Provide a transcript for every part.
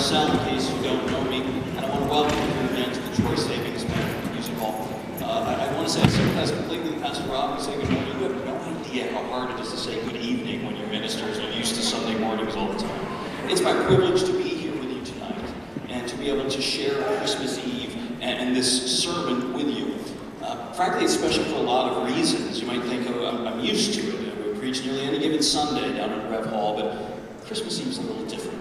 Marcel, in case you don't know me, and I want to welcome you here again to the Troy Savings Bank Music Hall. I want to say I sympathize completely with Pastor Rob and say good morning. You have no idea how hard it is to say good evening when you're ministers and you're used to Sunday mornings all the time. It's my privilege to be here with you tonight and to be able to share Christmas Eve and this sermon with you. Frankly, it's special for a lot of reasons. You might think, oh, I'm used to it. We preach nearly any given Sunday down at Rev Hall, but Christmas Eve's a little different.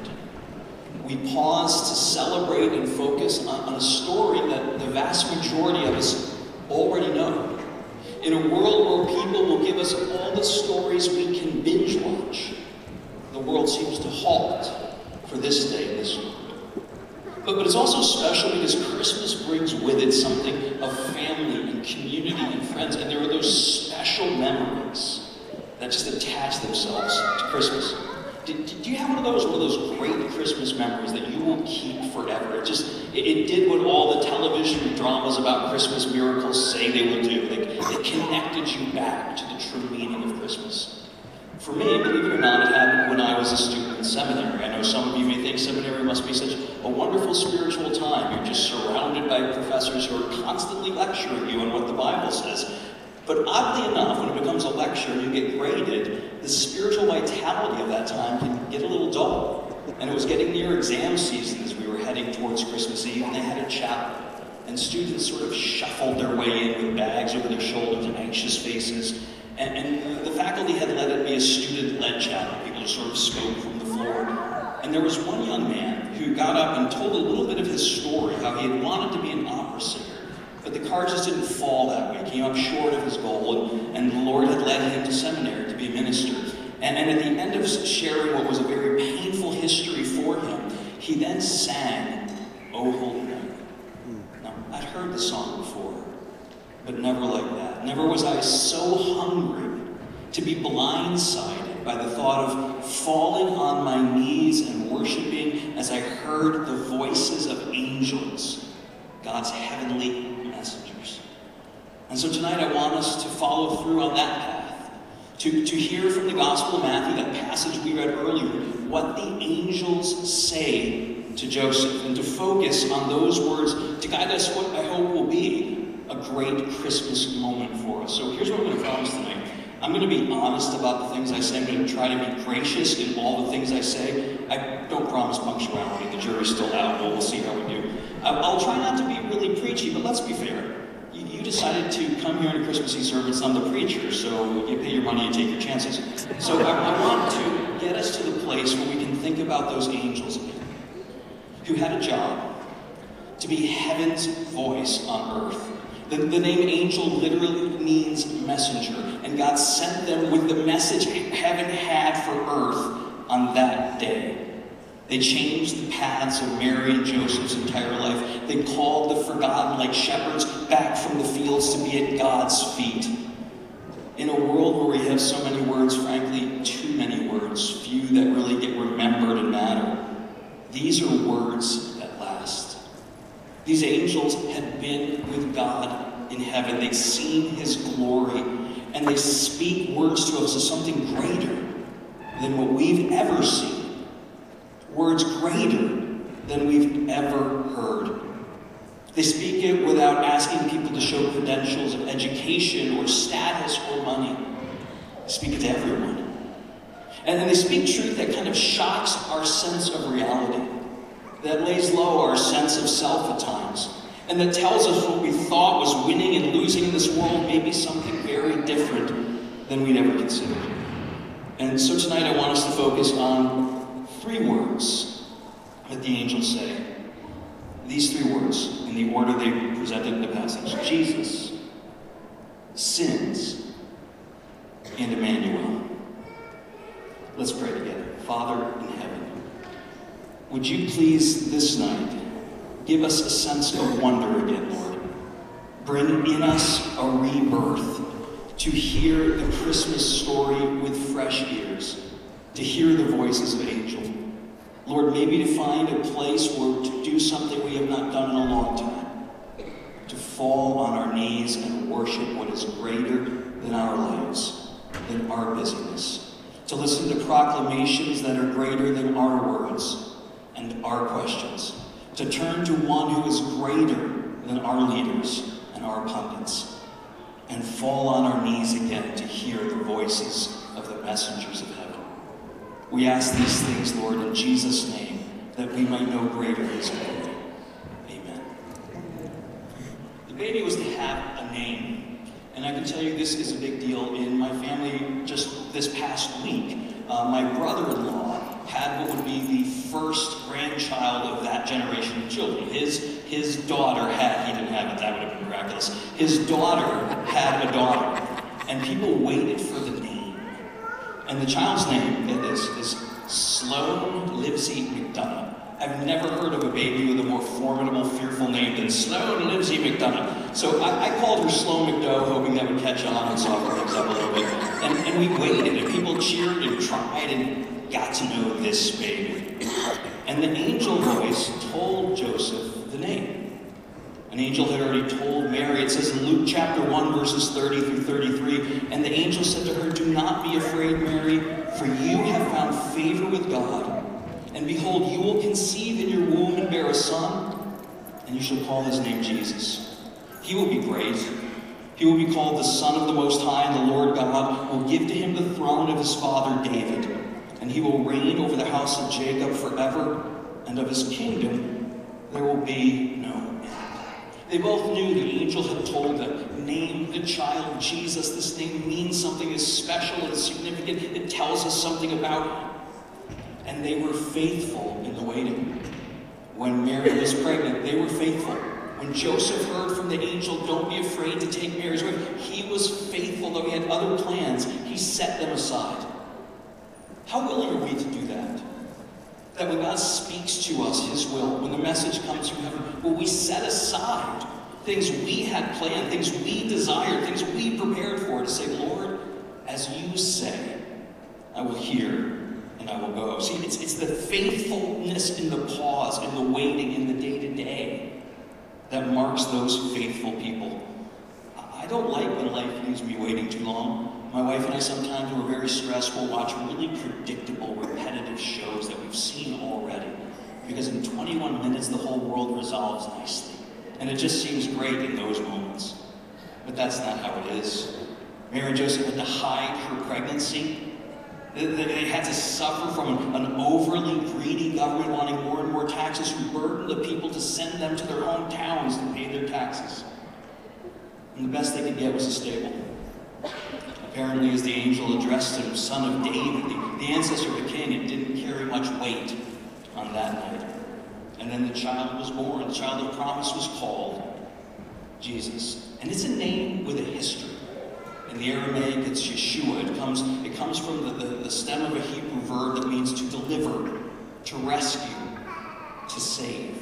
We pause to celebrate and focus on a story that the vast majority of us already know. In a world where people will give us all the stories we can binge watch, the world seems to halt for this day, this week. But it's also special because Christmas brings with it something of family and community and friends, and there are those special memories that just attach themselves to Christmas. Do you have one of those great Christmas memories that you will keep forever? It did what all the television dramas about Christmas miracles say they will do. It connected you back to the true meaning of Christmas. For me, believe it or not, it happened when I was a student in seminary. I know some of you may think seminary must be such a wonderful spiritual time. You're just surrounded by professors who are constantly lecturing you on what the Bible says. But oddly enough, when it becomes a lecture and you get graded, the spiritual vitality of that time can get a little dull. And it was getting near exam season as we were heading towards Christmas Eve, and they had a chapel. And students sort of shuffled their way in with bags over their shoulders and anxious faces. And the faculty had let it be a student-led chapel. People just sort of spoke from the floor. And there was one young man who got up and told a little bit of his story, how he had wanted to be an opera singer. But the card just didn't fall that way. He came up short of his goal, and the Lord had led him to seminary to be a minister. And at the end of sharing what was a very painful history for him, he then sang, "O Holy Night." Now, I'd heard the song before, but never like that. Never was I so hungry to be blindsided by the thought of falling on my knees and worshiping as I heard the voices of angels, God's heavenly messengers. And so tonight I want us to follow through on that path, to hear from the Gospel of Matthew, that passage we read earlier, what the angels say to Joseph, and to focus on those words to guide us what I hope will be a great Christmas moment for us. So here's what I'm going to promise tonight. I'm going to be honest about the things I say. I'm going to try to be gracious in all the things I say. I don't promise punctuality. The jury's still out. We'll see how we do. I'll try not to be really preachy, but let's be fair. You decided to come here in a Christmas Eve service. I'm the preacher, so you pay your money, you take your chances. So I want to get us to the place where we can think about those angels again, who had a job to be heaven's voice on earth. The name angel literally means messenger, and God sent them with the message heaven had for earth on that day. They changed the paths of Mary and Joseph's entire life. They called the forgotten like shepherds back from the fields to be at God's feet. In a world where we have so many words, frankly, too many words, few that really get remembered and matter, these are words that last. These angels had been with God in heaven. They'd seen his glory, and they speak words to us of something greater than what we've ever seen. Words greater than we've ever heard. They speak it without asking people to show credentials of education or status or money. They speak it to everyone. And then they speak truth that kind of shocks our sense of reality, that lays low our sense of self at times, and that tells us what we thought was winning and losing in this world may be something very different than we'd ever considered. And so tonight I want us to focus on 3 words that the angels say. These 3 words, in the order they presented in the passage: Jesus, sins, and Emmanuel. Let's pray together. Father in heaven, would you please this night give us a sense of wonder again, Lord. Bring in us a rebirth to hear the Christmas story with fresh ears, to hear the voices of angels. Lord, maybe to find a place where to do something we have not done in a long time, to fall on our knees and worship what is greater than our lives, than our busyness, to listen to proclamations that are greater than our words, and our questions, to turn to one who is greater than our leaders and our pundits, and fall on our knees again to hear the voices of the messengers of heaven. We ask these things, Lord, in Jesus' name, that we might know greater His glory. Amen. The baby was to have a name, and I can tell you this is a big deal in my family. Just this past week, my brother-in-law had what would be the first grandchild of that generation of children. His daughter had, he didn't have it, that would have been miraculous. His daughter had a daughter, and people waited for the name. And the child's name, get this, is Sloan Livesey McDonough. I've never heard of a baby with a more formidable, fearful name than Sloan Livesey McDonough. So I called her Sloan McDough, hoping that would catch on and soften things up a little bit. And we waited, and people cheered and tried and got to know this baby. And the angel voice told Joseph the name. An angel had already told Mary. It says in Luke chapter 1, verses 30 through 33, and the angel said to her, "Do not be afraid, Mary, for you have found favor with God. And behold, you will conceive in your womb and bear a son, and you shall call his name Jesus. He will be great. He will be called the Son of the Most High, and the Lord God will give to him the throne of his father David, and he will reign over the house of Jacob forever, and of his kingdom there will be no end." They both knew the angel had told them, name the child Jesus. This name means something is special and significant. It tells us something about him. And they were faithful in the waiting. When Mary was pregnant, they were faithful. When Joseph heard from the angel, "Don't be afraid to take Mary's wife," he was faithful. Though he had other plans, he set them aside. How willing are we to do that? That when God speaks to us His will, when the message comes from heaven, will we set aside things we had planned, things we desired, things we prepared for, to say, "Lord, as you say, I will hear and I will go." See, it's the faithfulness in the pause, in the waiting, in the day-to-day that marks those faithful people. I don't like when life leaves me waiting too long. My wife and I sometimes, when we're very stressed, will watch really predictable, repetitive shows that we've seen already. Because in 21 minutes, the whole world resolves nicely. And it just seems great in those moments. But that's not how it is. Mary and Joseph had to hide her pregnancy. They had to suffer from an overly greedy government wanting more and more taxes, who burdened the people to send them to their hometowns to pay their taxes. And the best they could get was a stable. Apparently, as the angel addressed him, "Son of David," the ancestor of the king, it didn't carry much weight on that night. And then the child was born. The child of promise was called Jesus. And it's a name with a history. In the Aramaic, it's Yeshua. It comes from the stem of a Hebrew verb that means to deliver, to rescue, to save.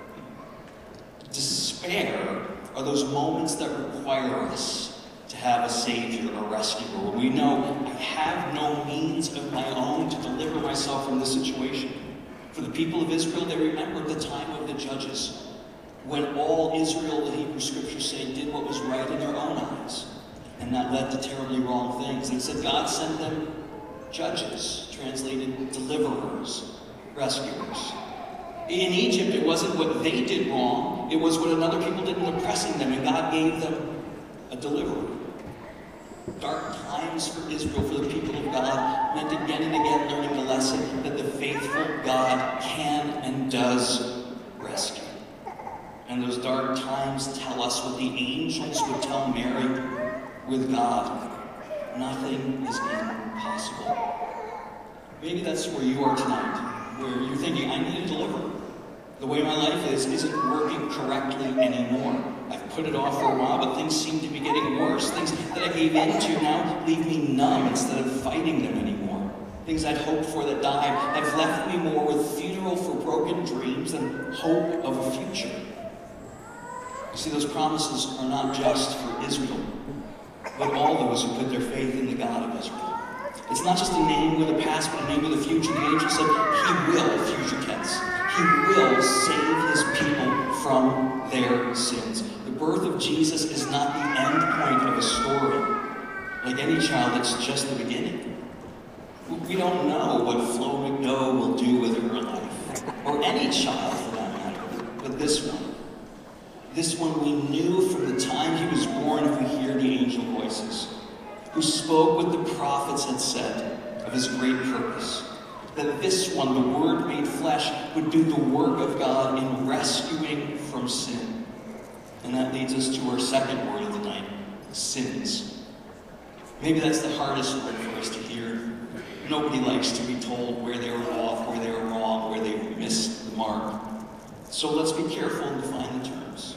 Despair are those moments that require us to have a savior, a rescuer, where we know I have no means of my own to deliver myself from this situation. For the people of Israel, they remembered the time of the judges, when all Israel, the Hebrew scriptures say, did what was right in their own eyes, and that led to terribly wrong things. And said God sent them judges, translated deliverers, rescuers. In Egypt, it wasn't what they did wrong, it was what another people did in oppressing them, and God gave them a deliverer. Dark times for Israel, for the people of God, meant again and again learning the lesson that the faithful God can and does rescue. And those dark times tell us what the angels would tell Mary: with God, nothing is impossible. Maybe that's where you are tonight, where you're thinking, I need a deliverer. The way my life isn't working correctly anymore. I've put it off for a while, but things seem to be getting worse. Things that I gave into now leave me numb instead of fighting them anymore. Things I'd hoped for that died have left me more with funeral for broken dreams than hope of a future. You see, those promises are not just for Israel, but all those who put their faith in the God of Israel. It's not just a name with a past, but a name with a future. The angel said, He will, future tense. He will save His people from their sins. The birth of Jesus is not the end point of a story. Like any child, it's just the beginning. We don't know what Flo McDough will do with her life. or any child for that matter, but this one. This one we knew from the time he was born if we hear the angel voices, who spoke what the prophets had said of his great purpose, that this one, the Word made flesh, would do the work of God in rescuing from sin. And that leads us to our second word of the night, sins. Maybe that's the hardest word for us to hear. Nobody likes to be told where they were off, where they were wrong, where they missed the mark. So let's be careful and define the terms.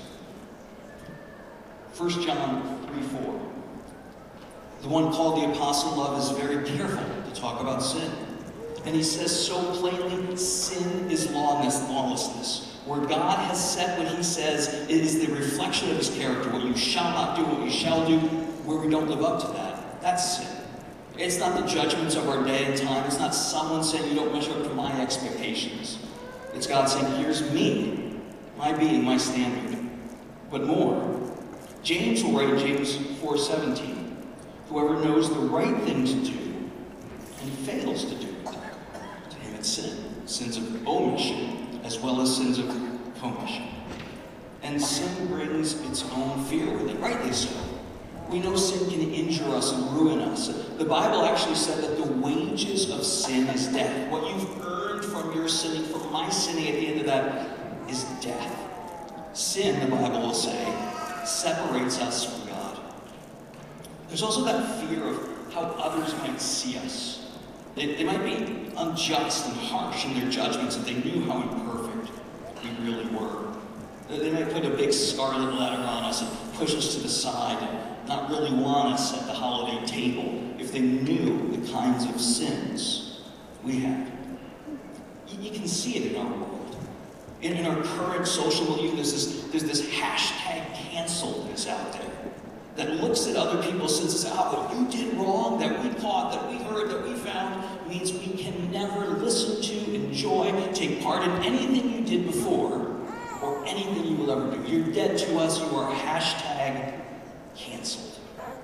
1 John 3:4. The one called the Apostle Love is very careful to talk about sin. And he says so plainly, sin is lawlessness. Where God has said what he says, it is the reflection of his character. What you shall not do, what you shall do, where we don't live up to that. That's sin. It's not the judgments of our day and time. It's not someone saying you don't measure up to my expectations. It's God saying, here's me, my being, my standard. But more. James will write in James 4:17, whoever knows the right thing to do and fails to do it, to him it's sin. Sins of omission as well as sins of commission. And sin brings its own fear with it, rightly so. We know sin can injure us and ruin us. The Bible actually said that the wages of sin is death. What you've earned from your sinning, from my sinning at the end of that, is death. Sin, the Bible will say, separates us from God. There's also that fear of how others might see us. They might be unjust and harsh in their judgments if they knew how imperfect we really were. They might put a big scarlet letter on us and push us to the side and not really want us at the holiday table if they knew the kinds of sins we had. You can see it in our world. In our current social milieu, there's this hashtag canceledness out there that looks at other people's sins and says, what you did wrong, that we caught, that we heard, that we found, means we can never listen to, enjoy, take part in anything you did before or anything you will ever do. You're dead to us. You are hashtag canceled.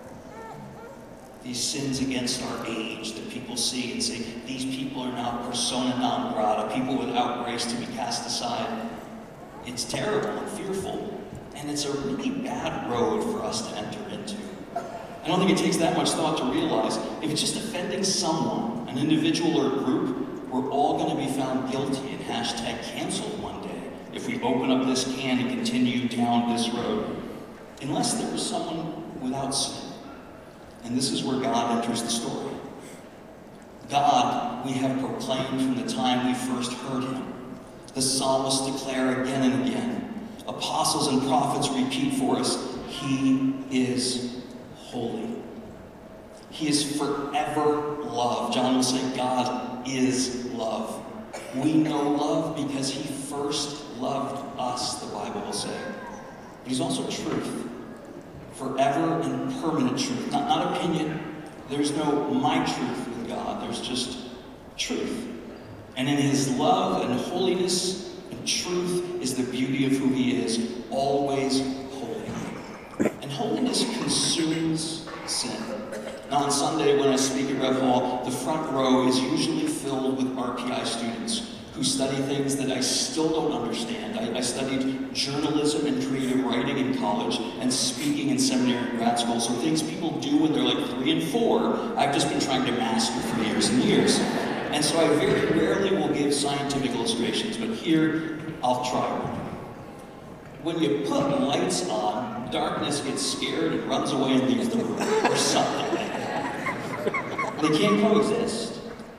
These sins against our age that people see and say, these people are now persona non grata, people without grace to be cast aside. It's terrible and fearful. And it's a really bad road for us to enter into. I don't think it takes that much thought to realize if it's just offending someone, an individual or a group, we're all going to be found guilty and hashtag canceled one day if we open up this can and continue down this road. Unless there was someone without sin. And this is where God enters the story. God, we have proclaimed from the time we first heard him. The psalmists declare again and again. Apostles and prophets repeat for us, he is holy. He is forever love. John will say, God is love. We know love because he first loved us, the Bible will say. But he's also truth. Forever and permanent truth. Not opinion. There's no my truth with God. There's just truth. And in his love and holiness, truth is the beauty of who he is, always holy. And holiness consumes sin. Now on Sunday when I speak at Rev Hall, the front row is usually filled with RPI students who study things that I still don't understand. I studied journalism and creative writing in college and speaking in seminary and grad school, so things people do when they're like 3 and 4, I've just been trying to master for years and years. And so I very rarely will give scientific illustrations, but here I'll try one. When you put lights on, darkness gets scared and runs away and leaves the room, or something like that. They can't coexist.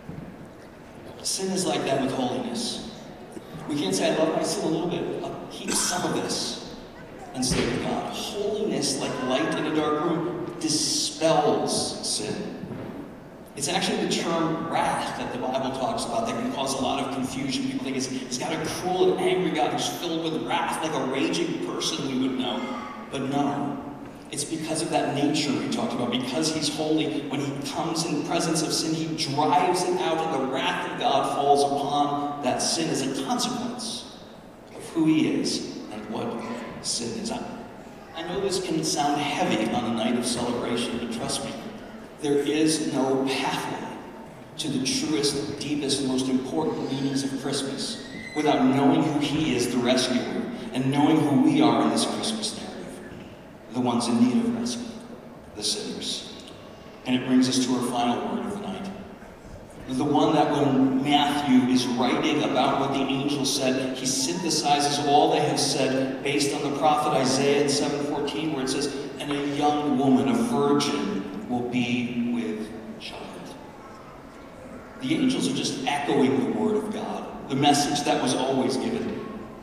Sin is like that with holiness. We can't say, I love my sin a little bit. I'll keep some of this and stay with God. Holiness, like light in a dark room, dispels sin. It's actually the term wrath that the Bible talks about that can cause a lot of confusion. People think it's got a cruel and angry God who's filled with wrath, like a raging person we would know. But no, it's because of that nature we talked about. Because he's holy, when he comes in the presence of sin, he drives it out, and the wrath of God falls upon that sin as a consequence of who he is and what sin is. I know this can sound heavy on a night of celebration, but trust me, there is no pathway to the truest, deepest, and most important meanings of Christmas without knowing who he is, the rescuer, and knowing who we are in this Christmas narrative, the ones in need of rescue, the sinners. And it brings us to our final word of the night. The one that when Matthew is writing about what the angel said, he synthesizes all they have said based on the prophet Isaiah in 7:14, where it says, "And a young woman, a virgin, will be with child." The angels are just echoing the word of God, the message that was always given.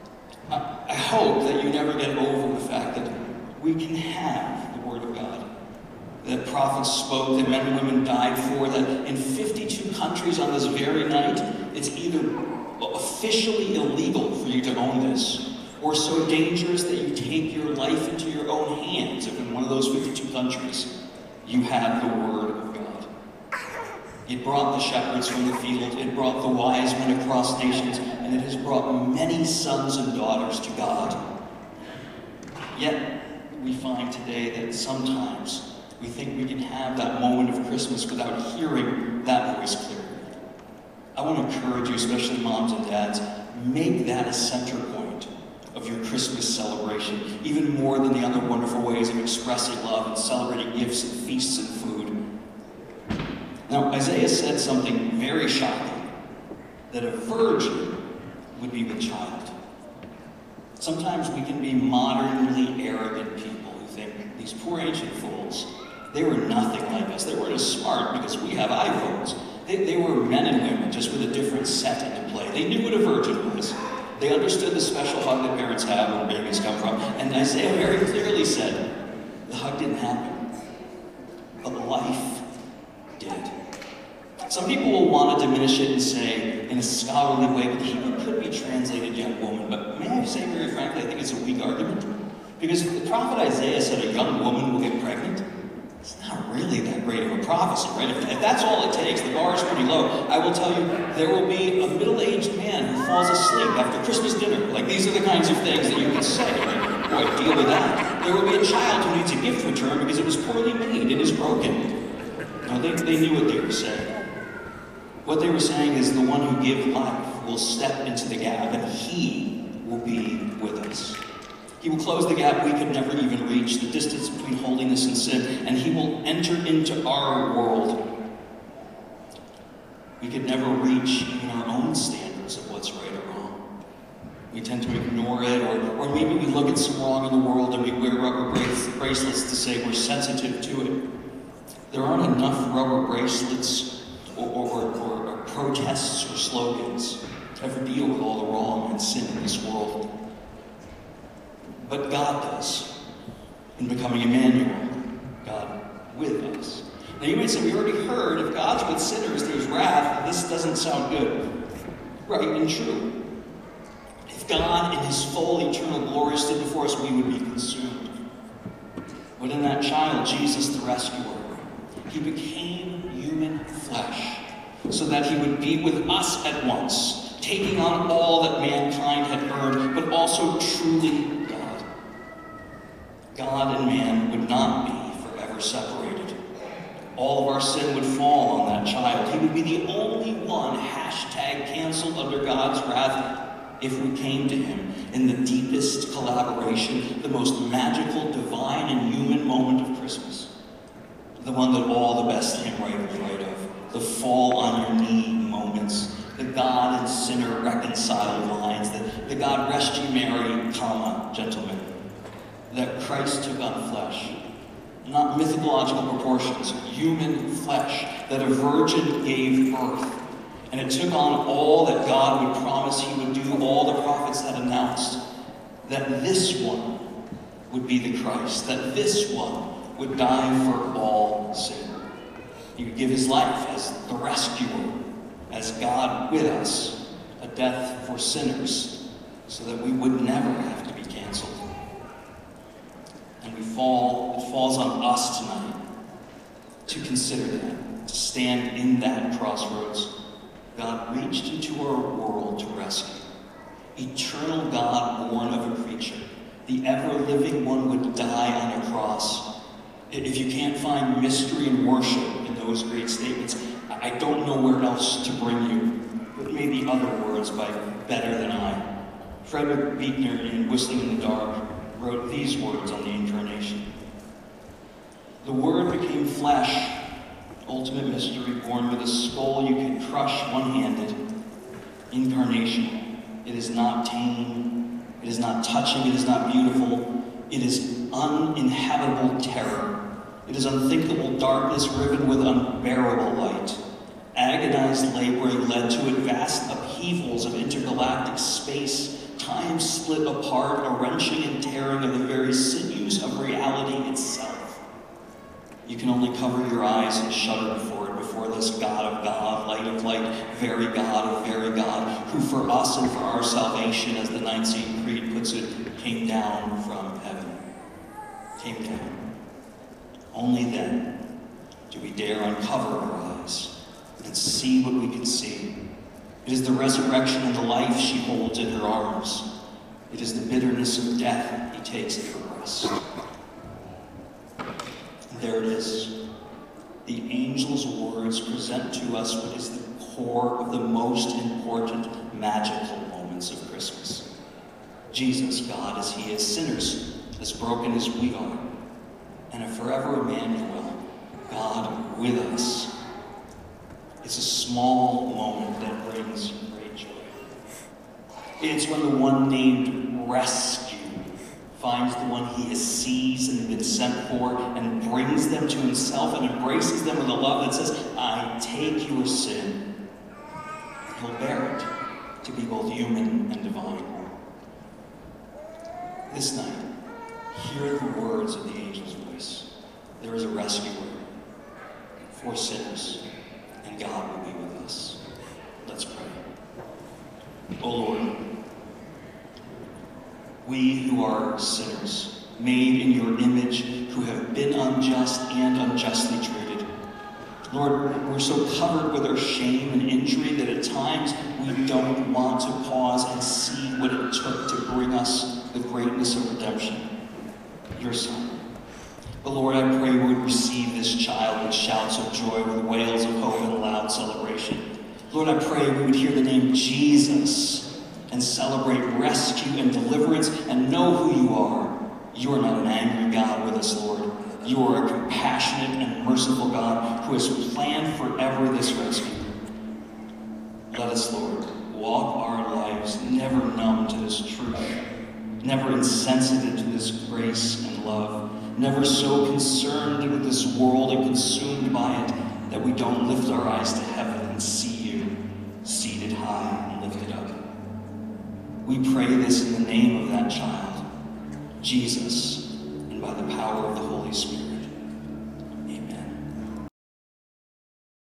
I hope that you never get over the fact that we can have the word of God, that prophets spoke, that men and women died for, that in 52 countries on this very night, it's either officially illegal for you to own this, or so dangerous that you take your life into your own hands if in one of those 52 countries you have the word of God. It brought the shepherds from the field, it brought the wise men across nations, and it has brought many sons and daughters to God. Yet, we find today that sometimes we think we can have that moment of Christmas without hearing that voice clearly. I want to encourage you, especially moms and dads, make that a center point of your Christmas celebration, even more than the other wonderful ways of expressing love and celebrating gifts and feasts and food. Now, Isaiah said something very shocking, that a virgin would be with child. Sometimes we can be modernly arrogant people who think these poor ancient fools, they were nothing like us. They weren't as smart because we have iPhones. They were men and women, just with a different set into play. They knew what a virgin was. They understood the special hug that parents have when babies come from. And Isaiah very clearly said, the hug didn't happen, but life did. Some people will want to diminish it and say, in a scholarly way, but Hebrew could be translated young woman. But may I say very frankly, I think it's a weak argument. Because if the prophet Isaiah said a young woman will get pregnant, it's not really that great of a prophecy, right? If that's all it takes, the bar is pretty low. I will tell you, there will be a middle-aged man who falls asleep after Christmas dinner. Like, these are the kinds of things that you can say. Like, boy, deal with that. There will be a child who needs a gift returned because it was poorly made and is broken. No, they knew what they were saying. What they were saying is the one who gives life will step into the gap, and he will be with us. He will close the gap we could never even reach, the distance between holiness and sin, and he will enter into our world. We could never reach even our own standards of what's right or wrong. We tend to ignore it, or maybe we look at some wrong in the world and we wear rubber bracelets to say we're sensitive to it. There aren't enough rubber bracelets or protests or slogans to ever deal with all the wrong and sin in this world. But God does, in becoming Emmanuel, God with us. Now you may say, we already heard, if God's with sinners, there's wrath. This doesn't sound good. Right and true. If God in his full eternal glory stood before us, we would be consumed. But in that child, Jesus the rescuer, he became human flesh so that he would be with us at once, taking on all that mankind had earned, but also truly God. God and man would not be forever separated. All of our sin would fall on that child. He would be the only one #canceled under God's wrath if we came to him in the deepest collaboration, the most magical, divine, and human moment of Christmas. The one that all the best hymn writers write of. The fall on your knee moments. The God and sinner reconciled lines. The God rest ye merry, comma, gentlemen. That Christ took on flesh. Not mythological proportions, human flesh. That a virgin gave birth. And it took on all that God would promise he would do, all the prophets had announced. That this one would be the Christ. That this one would die for all sin. He would give his life as the rescuer, as God with us, a death for sinners, so that we would never have to be canceled. And it falls on us tonight to consider that, to stand in that crossroads. God reached into our world to rescue. Eternal God born of a creature. The ever-living one would die on a cross. If you can't find mystery and worship in those great statements, I don't know where else to bring you. But maybe other words by better than I. Frederick Buechner, in Whistling in the Dark, wrote these words on the Incarnation. The Word became flesh, ultimate mystery, born with a skull you can crush one-handed. Incarnation. It is not tame, it is not touching, it is not beautiful. It is uninhabitable terror. It is unthinkable darkness riven with unbearable light. Agonized laboring led to it vast upheavals of intergalactic space, time split apart, a wrenching and tearing of the very sinews of reality itself. You can only cover your eyes and shudder before this God of God, light of light, very God of very God, who for us and for our salvation, as the Nicene Creed puts it, came down from heaven. Came down. Only then do we dare uncover our eyes and see what we can see. It is the resurrection and the life she holds in her arms. It is the bitterness of death he takes at her breast. And there it is. The angel's words present to us what is the core of the most important magical moments of Christmas. Jesus, God as he is, sinners as broken as we are, and a forever Emmanuel, God with us. It's a small moment that brings great joy. It's when the one named Rescue finds the one he has seized and been sent for and brings them to himself and embraces them with a love that says, I take your sin. He'll bear it to be both human and divine. This night, hear the words of the angel's voice. There is a rescuer for sinners, and God will be with us. Let's pray. O Lord, we who are sinners, made in your image, who have been unjust and unjustly treated. Lord, we're so covered with our shame and injury that at times we don't want to pause and see what it took to bring us the greatness of redemption, your Son. But Lord, I pray we would receive this child with shouts of joy, with wails of hope and loud celebration. Lord, I pray we would hear the name Jesus and celebrate rescue and deliverance and know who you are. You are not an angry God with us, Lord. You are a compassionate and merciful God who has planned forever this rescue. Let us, Lord, walk our lives never numb to this truth, never insensitive to this grace and love, never so concerned with this world and consumed by it that we don't lift our eyes to heaven and see you seated high and lifted up. We pray this in the name of that child, Jesus, and by the power of the Holy Spirit.